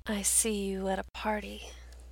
I see you at a party.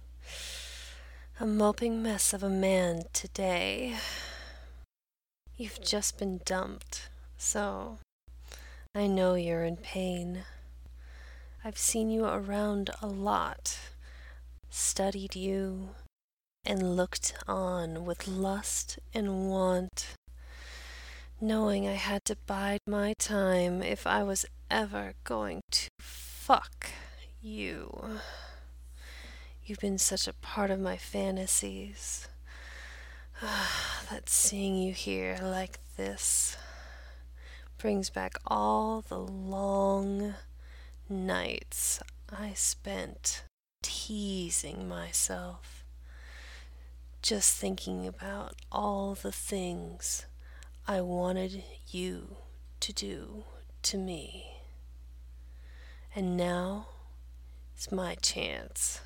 A moping mess of a man today. You've just been dumped, so I know you're in pain. I've seen you around a lot, studied you, and looked on with lust and want, knowing I had to bide my time if I was ever going to fuck you. You've been such a part of my fantasies. That seeing you here like this brings back all the long nights I spent teasing myself, just thinking about all the things I wanted you to do to me. And now it's my chance.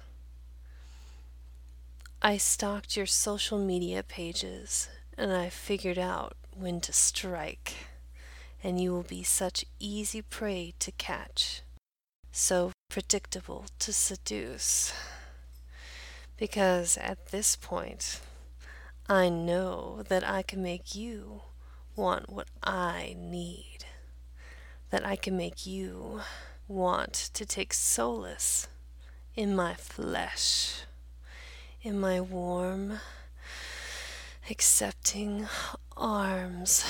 I stalked your social media pages and I figured out when to strike, and you will be such easy prey to catch, so predictable to seduce. Because at this point, I know that I can make you want what I need, that I can make you want to take solace in my flesh, in my warm, accepting arms.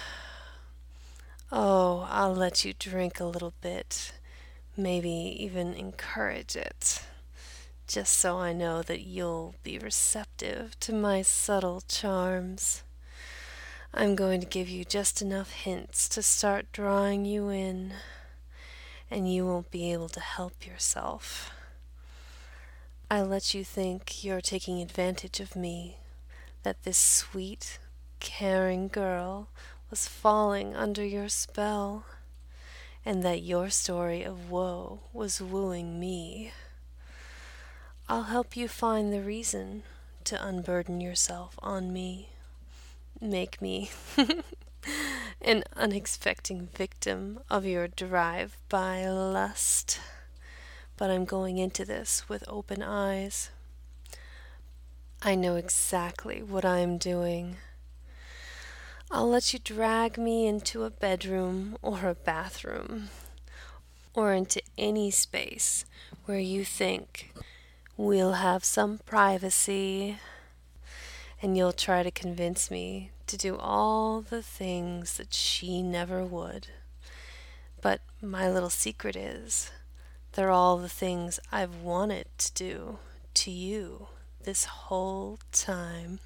Oh, I'll let you drink a little bit, maybe even encourage it, just so I know that you'll be receptive to my subtle charms. I'm going to give you just enough hints to start drawing you in, and you won't be able to help yourself. I let you think you're taking advantage of me, that this sweet, caring girl was falling under your spell, and that your story of woe was wooing me. I'll help you find the reason to unburden yourself on me. Make me an unexpected victim of your drive-by lust. But I'm going into this with open eyes. I know exactly what I'm doing. I'll let you drag me into a bedroom or a bathroom, or into any space where you think we'll have some privacy, and you'll try to convince me to do all the things that she never would. But my little secret is, they're all the things I've wanted to do to you this whole time.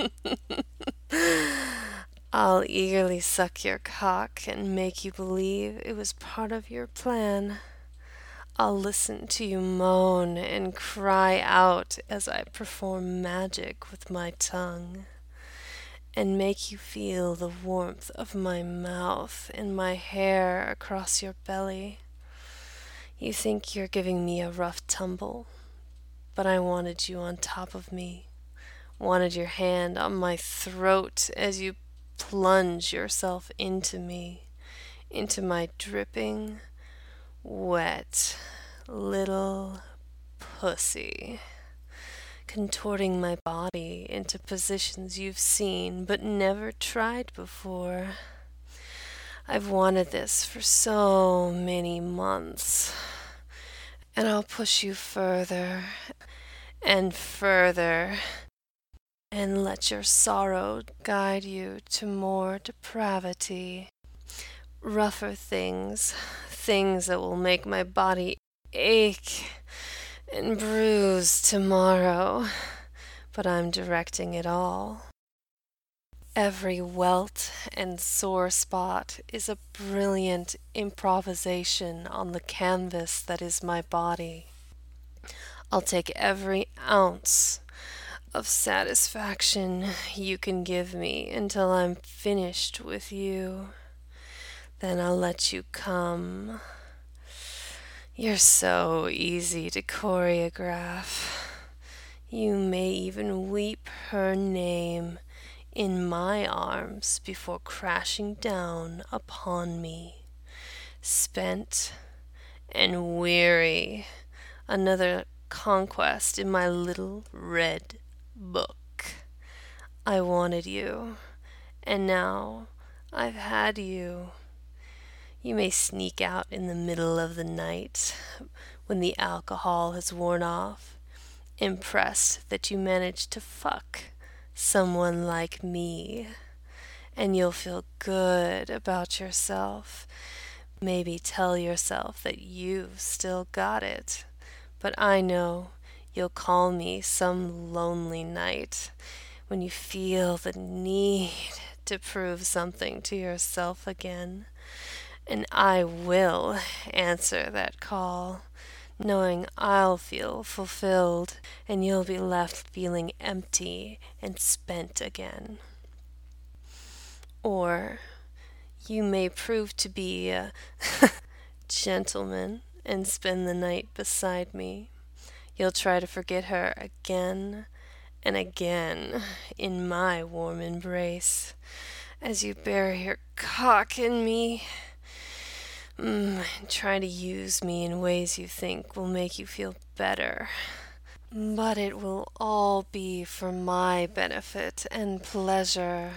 I'll eagerly suck your cock and make you believe it was part of your plan. I'll listen to you moan and cry out as I perform magic with my tongue, and make you feel the warmth of my mouth and my hair across your belly. You think you're giving me a rough tumble, but I wanted you on top of me, wanted your hand on my throat as you plunge yourself into me, into my dripping, wet little pussy, contorting my body into positions you've seen but never tried before. I've wanted this for so many months, and I'll push you further and further, and let your sorrow guide you to more depravity, rougher things, things that will make my body ache and bruise tomorrow, but I'm directing it all. Every welt and sore spot is a brilliant improvisation on the canvas that is my body. I'll take every ounce of satisfaction you can give me until I'm finished with you. Then I'll let you come. You're so easy to choreograph. You may even weep her name in my arms before crashing down upon me. Spent and weary, another conquest in my little red book. I wanted you, and now I've had you. You may sneak out in the middle of the night when the alcohol has worn off, impressed that you managed to fuck someone like me, and you'll feel good about yourself. Maybe tell yourself that you've still got it. But I know you'll call me some lonely night when you feel the need to prove something to yourself again. And I will answer that call, knowing I'll feel fulfilled and you'll be left feeling empty and spent again. Or you may prove to be a gentleman and spend the night beside me. You'll try to forget her again and again in my warm embrace as you bury your cock in me. And try to use me in ways you think will make you feel better. But it will all be for my benefit and pleasure.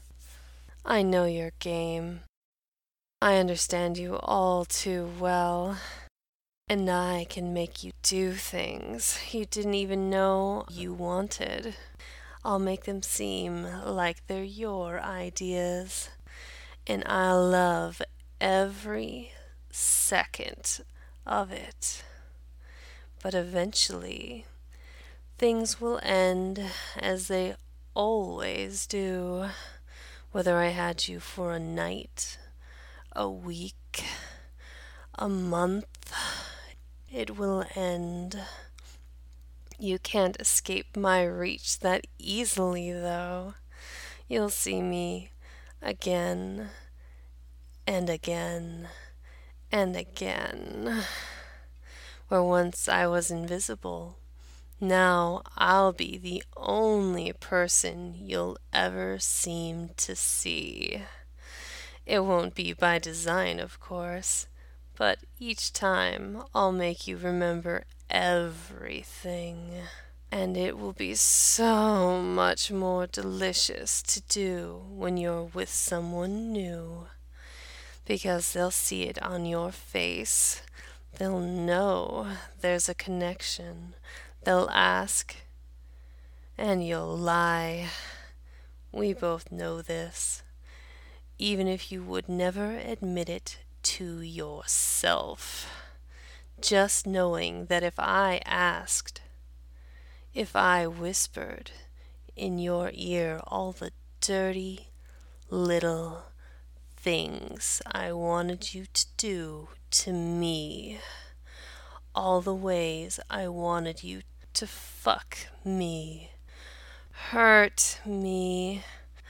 I know your game. I understand you all too well. And I can make you do things you didn't even know you wanted. I'll make them seem like they're your ideas. And I'll love every second of it. But eventually, things will end as they always do, whether I had you for a night, a week, a month, it will end. You can't escape my reach that easily, though. You'll see me again and again and again. Where once I was invisible, now I'll be the only person you'll ever seem to see. It won't be by design, of course, but each time I'll make you remember everything. And it will be so much more delicious to do when you're with someone new, because they'll see it on your face. They'll know there's a connection. They'll ask, and you'll lie. We both know this, even if you would never admit it to yourself. Just knowing that if I asked, if I whispered in your ear all the dirty little things I wanted you to do to me, all the ways I wanted you to fuck me, hurt me,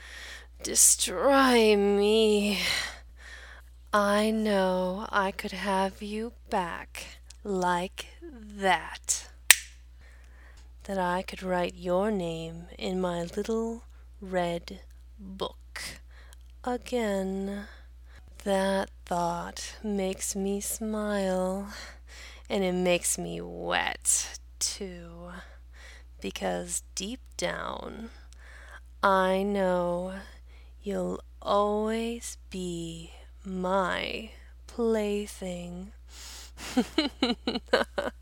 destroy me, I know I could have you back like that. That I could write your name in my little red book again. That thought makes me smile, and it makes me wet too, because deep down I know you'll always be my plaything.